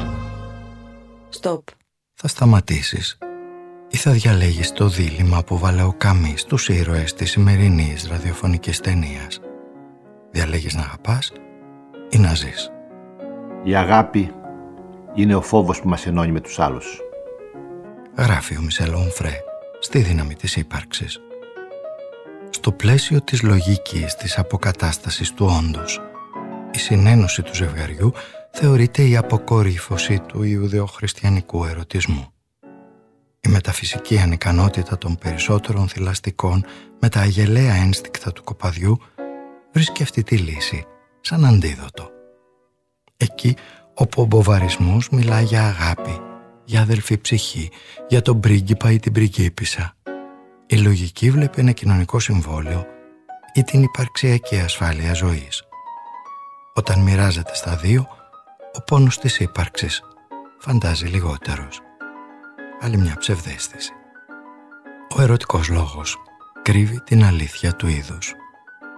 S16: Stop.
S6: Θα σταματήσεις ή θα διαλέγεις το δίλημμα που βάλε ο Καμίς στους ήρωες της σημερινής ραδιοφωνικής ταινίας? Διαλέγεις να αγαπάς ή να ζεις?
S11: Η αγάπη είναι ο φόβος που μας ενώνει με τους άλλους.
S6: Γράφει ο Μισελ Ονφρέ στη Δύναμη της ύπαρξης. Στο πλαίσιο της λογικής της αποκατάστασης του όντως, η συνένωση του ζευγαριού θεωρείται η αποκορύφωση του ιουδεοχριστιανικού ερωτισμού. Η μεταφυσική ανικανότητα των περισσότερων θηλαστικών με τα αγελαία ένστικτα του κοπαδιού βρίσκει αυτή τη λύση σαν αντίδοτο. Εκεί όπου ο μποβαρισμός μιλά για αγάπη, για αδελφή ψυχή, για τον πρίγκιπα ή την πριγκίπισσα, η λογική βλέπει ένα κοινωνικό συμβόλαιο ή την υπαρξιακή ασφάλεια ζωής. Όταν μοιράζεται στα δύο, ο πόνος της ύπαρξης φαντάζει λιγότερος. Άλλη μια ψευδαίσθηση. Ο ερωτικός λόγος κρύβει την αλήθεια του είδους.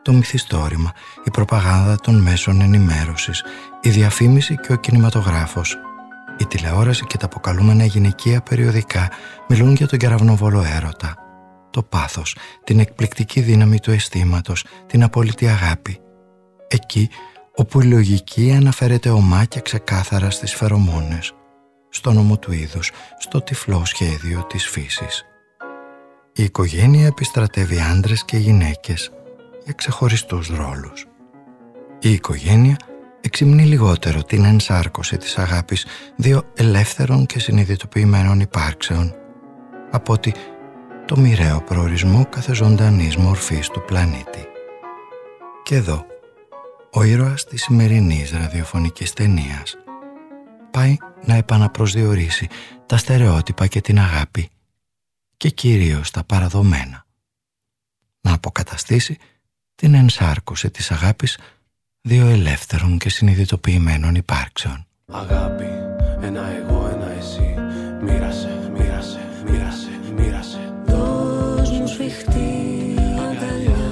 S6: Το μυθιστόρημα, η προπαγάνδα των μέσων ενημέρωσης, η διαφήμιση και ο κινηματογράφος, η τηλεόραση και τα αποκαλούμενα γυναικεία περιοδικά μιλούν για τον κεραυνοβόλο έρωτα, το πάθος, την εκπληκτική δύναμη του αισθήματος, την απόλυτη αγάπη. Εκεί όπου η λογική αναφέρεται ομά και ξεκάθαρα στις φερομόνες, στο νόμο του είδους, στο τυφλό σχέδιο της φύσης. Η οικογένεια επιστρατεύει άντρες και γυναίκες για ξεχωριστούς ρόλους. Η οικογένεια εξυμνεί λιγότερο την ενσάρκωση της αγάπης δύο ελεύθερων και συνειδητοποιημένων υπάρξεων από ότι το μοιραίο προορισμό κάθε ζωντανής μορφής του πλανήτη. Και εδώ, ο ήρωας της σημερινής ραδιοφωνικής ταινίας πάει να επαναπροσδιορίσει τα στερεότυπα και την αγάπη και κυρίως τα παραδομένα. Να αποκαταστήσει την ενσάρκωση της αγάπης δύο ελεύθερων και συνειδητοποιημένων υπάρξεων.
S8: Αγάπη, ένα εγώ, ένα εσύ. Μοίρασε, μοίρασε, μοίρασε, μοίρασε.
S3: Δώσ' μου σφιχτή αγκαλιά.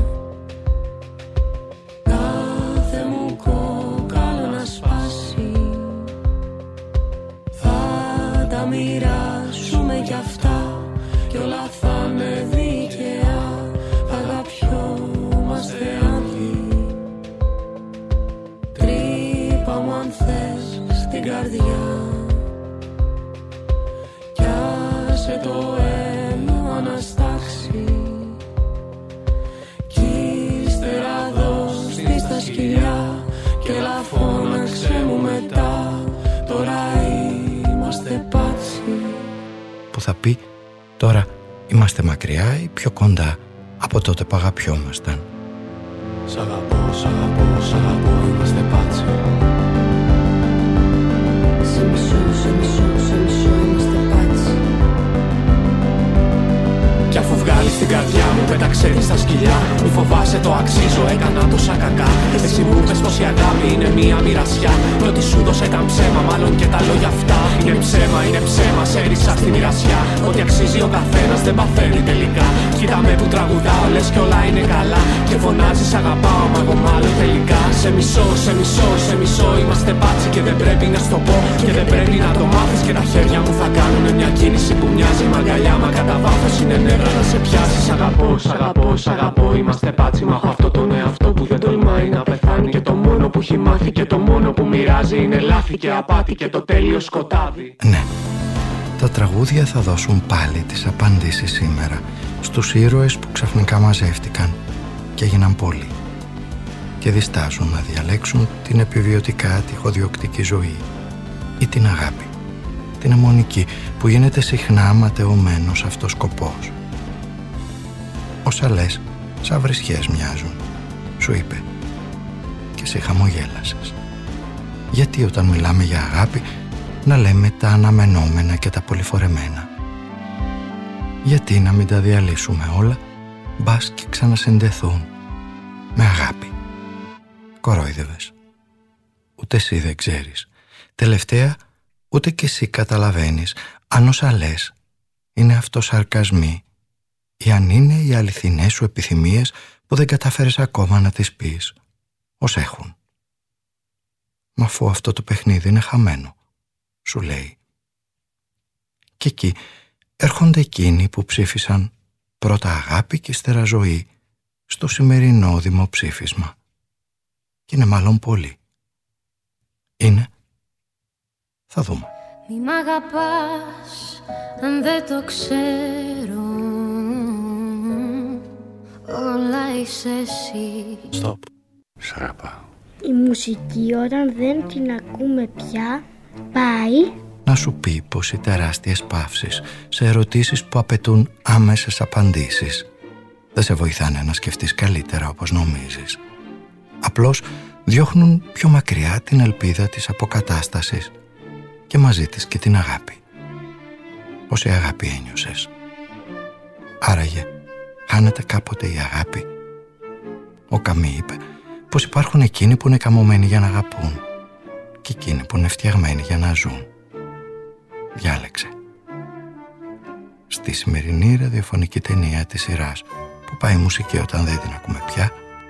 S3: Κάθε μου κόκαλο να σπάσει. Θα τα μοιράσουμε κι αυτά κι όλα θα είναι δίκαια. Θα αγαπιόμαστε άνθη. Τρύπα μου αν θες στην καρδιά. Κι άσε το αίμα αναστάξει. Κι ύστερα δώσ' στα σκυλιά. Και έλα φώναξε μου μετά. Τώρα είμαστε πάτσι.
S6: Που θα πει τώρα είμαστε μακριά ή πιο κοντά από τότε που αγαπιόμασταν.
S8: Σ' αγαπώ, σ' αγαπώ, σ' αγαπώ, είμαστε πάτσι.
S7: Σε μισώ, σε μισώ, σε μισώ, είμαστε πάτσι.
S8: Κι αφού βγάλεις την καρδιά μου, πέταξε τη στα σκυλιά. Μη φοβάσαι, το αξίζω, έκανα τόσα κακά. Εσύ μου πες πως η αγάπη είναι μία μοιρασιά. Κι ό,τι σου δώσε ήταν ψέμα, μάλλον και τα λόγια αυτά. Είναι ψέμα, σε έρισα στη μοιρασιά. Ότι αξίζει ο καθένας δεν παθαίνει τελικά. Κοίτα με που τραγουδάω, λες κι όλα είναι καλά. Και φωνάζεις αγαπάω, μα εγώ μάλλον τελικά. Σε μισώ, σε μισώ, σε μισώ, είμαστε πάτσι. Και δεν πρέπει να στο πω, και δεν πρέπει να το μάθεις. Και τα χέρια μου θα κάνουν μια κίνηση που μοιάζει μαγκαλιά. Μα κατά βάθος είναι νεύρα να σε πιάσει. Σ' αγαπώ, σ' αγαπώ, σ' αγαπώ, είμαστε πάτσι. Μα έχω αυτό τον εαυτό που δεν τολμάει να πεθάνει. Και το μόνο που έχει μάθει και το μόνο που μοιράζει είναι λάθη και απάτη και το τέλειο σκοτάδι.
S6: Ναι, τα τραγούδια θα δώσουν πάλι τις απαντήσεις σήμερα στους ήρωες που ξαφνικά μαζεύτηκαν και έγιναν πολλοί και διστάζουν να διαλέξουν την επιβιωτικά τυχοδιοκτική ζωή ή την αγάπη, την αιμονική που γίνεται συχνά ματαιωμένος αυτός σκοπός. Όσα λες σαν βρισχές μοιάζουν, σου είπε και σε χαμογέλασες. Γιατί όταν μιλάμε για αγάπη να λέμε τα αναμενόμενα και τα πολυφορεμένα? Γιατί να μην τα διαλύσουμε όλα, μπας και ξανασυντεθούν με αγάπη? Κορόιδευες. Ούτε εσύ δεν ξέρεις. Τελευταία ούτε κι εσύ καταλαβαίνεις αν όσα λες είναι αυτοσαρκασμοί ή αν είναι οι αληθινές σου επιθυμίες που δεν κατάφερες ακόμα να τις πεις ως έχουν. Μα αφού αυτό το παιχνίδι είναι χαμένο, σου λέει. Και εκεί έρχονται εκείνοι που ψήφισαν πρώτα αγάπη και ύστερα ζωή στο σημερινό δημοψήφισμα. Και είναι μάλλον πολλοί. Είναι. Θα δούμε.
S10: Μη μ' αγαπάς αν δεν το ξέρω. Όλα είσαι εσύ.
S1: Stop. Σ' αγαπάω.
S5: Η μουσική όταν δεν την ακούμε πια πάει
S6: να σου πει πως οι τεράστιες παύσεις σε ερωτήσεις που απαιτούν άμεσες απαντήσεις δεν σε βοηθάνε να σκεφτείς καλύτερα όπως νομίζεις. Απλώς διώχνουν πιο μακριά την ελπίδα της αποκατάστασης και μαζί της και την αγάπη. Πόση αγάπη ένιωσες? Άραγε χάνεται κάποτε η αγάπη? Ο Καμί είπε πως υπάρχουν εκείνοι που είναι καμωμένοι για να αγαπούν και εκείνοι που είναι φτιαγμένοι για να ζουν. Διάλεξε. Στη σημερινή ραδιοφωνική ταινία της σειράς που πάει η μουσική όταν δεν την ακούμε πια,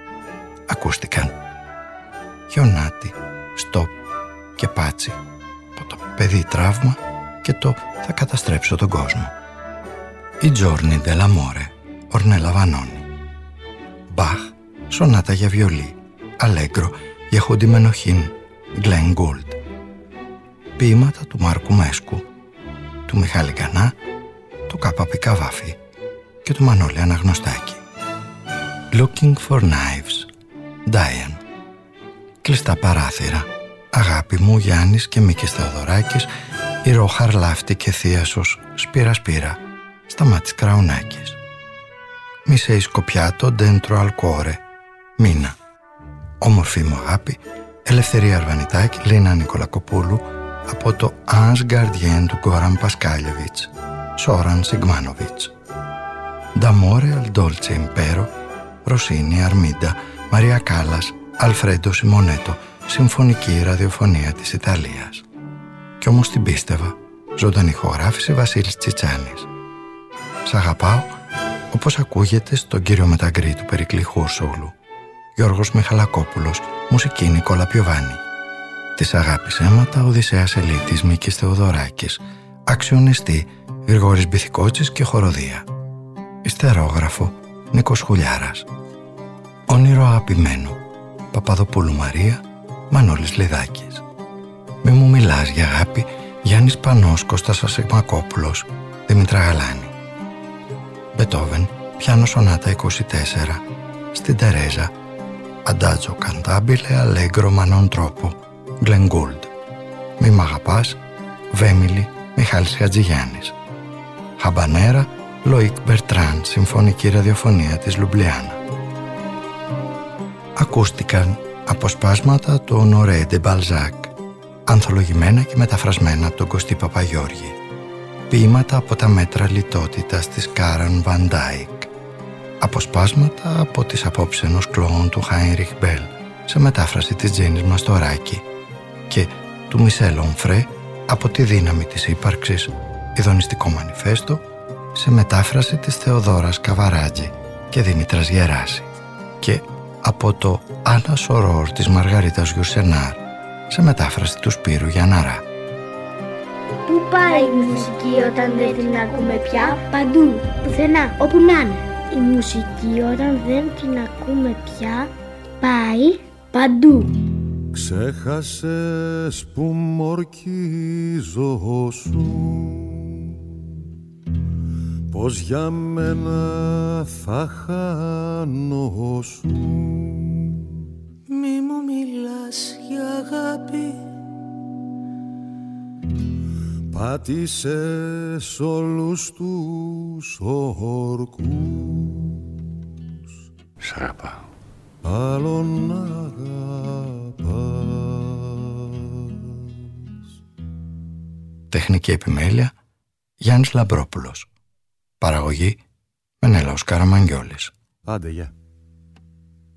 S6: ακούστηκαν. Γιονάτι, στοπ και πάτσι, από το παιδί τραύμα και το θα καταστρέψω τον κόσμο. Η Giorni dell'amore, Ορνέλα Βανώνη. Μπαχ, σονάτα για βιολί, αλέγκρο για Χούντι Μενοχήν, Γκλεν Γκούλτ. Ποίηματα του Μάρκου Μέσκου, του Μιχάλη Γκανά, του Κάπαπη Καβάφη και του Μανώλη Αναγνωστάκη. Looking for Knives, Diane. Κλειστά παράθυρα, Αγάπη μου, Γιάννης και Μίκης Θεοδωράκης, η Ρόχαρ Λάφτη και Θίασος, Σπύρα Σπύρα, Σταμάτης Κραουνάκης. Μισέη Σκοπιάτο, Ντέντρο Αλκόρε, Μίνα. Όμορφη μου αγάπη, Ελευθερία Αρβανιτάκη, Λίνα Νικολακοπούλου, από το Ans Gardien του Γκόραν Πασκάλιεβιτς, Σόραν Σιγμάνοβιτς. D'amore al dolce impero, Ρωσίνη, Αρμίντα, Μαρία Κάλλας, Αλφρέντο Σιμονέτο, συμφωνική ραδιοφωνία της Ιταλίας. Κι όμως την πίστευα, ζωντανή ηχογράφηση Βασίλης Τσιτσάνης. Σ' αγαπάω, όπως ακούγεται στον κύριο Μεταγκρή του Περικλή Χούρσογλου. Γιώργος Μιχαλακόπουλος, μουσική Νικόλα Πιοβάνη. Της αγάπης αίματα, Οδυσσέας Ελίτης, Μίκης Θεοδωράκης. Αξιονιστή, Γρηγόρης Μπιθικότσης και χοροδία. Ιστερόγραφο, Νίκος Χουλιάρας. Όνειρο αγαπημένο, Παπαδοπούλου Μαρία, Μανώλης Λιδάκης. Μη μου μιλάς για αγάπη, Γιάννης Πανός, Κώστας Ασημακόπουλος, Δήμητρα Γαλάνη. Μπετόβεν, πιάνο σονάτα 24, στην Τερέζα, Αντάτζο Καντάμπιλε, Αλέγκρο Μανών Τρόπο, Γκλεν Γκούλτ. Μη μ' αγαπάς, Βέμιλη, Μιχάλης Χατζηγιάννης. Χαμπανέρα, Λοίκ Μπερτράν, συμφωνική ραδιοφωνία της Λουμπλιάνα. Ακούστηκαν αποσπάσματα του Ονορέ ντε Μπαλζάκ, ανθολογημένα και μεταφρασμένα από τον Κωστή Παπαγιώργη. Ποίηματα από τα μέτρα λιτότητας της Κάραν Βαν Ντάικ. Αποσπάσματα από τις απόψεις ενός κλόουν του Χάινριχ Μπέλ, σε μετάφραση της Τζένις Μαστοράκη, και του Μισελ Ομφρέ από τη δύναμη της ύπαρξης, ειδονιστικό μανιφέστο, σε μετάφραση της Θεοδόρας Καβαράτζη και Δήμητρας Γεράση, και από το Άννα Σορόρ της Μαργαρίτας Γιουρσενάρ, σε μετάφραση του Σπύρου Γιανναρά.
S5: Πού πάει η μουσική όταν δεν την ακούμε πια? Παντού, πουθενά, όπου να είναι. Η μουσική όταν δεν την ακούμε πια πάει παντού.
S16: Ξέχασες που μ' ορκίζοσου, πως για μένα θα χάνωσου.
S3: Μη μου μιλάς για αγάπη,
S16: πάτησες όλους τους ορκούς.
S1: Σ' αγαπάω.
S16: Άλλον αγαπάς.
S6: Τεχνική επιμέλεια Γιάννης Λαμπρόπουλος. Παραγωγή Μενέλαος Καραμαγγιόλης.
S16: Άντε, γεια.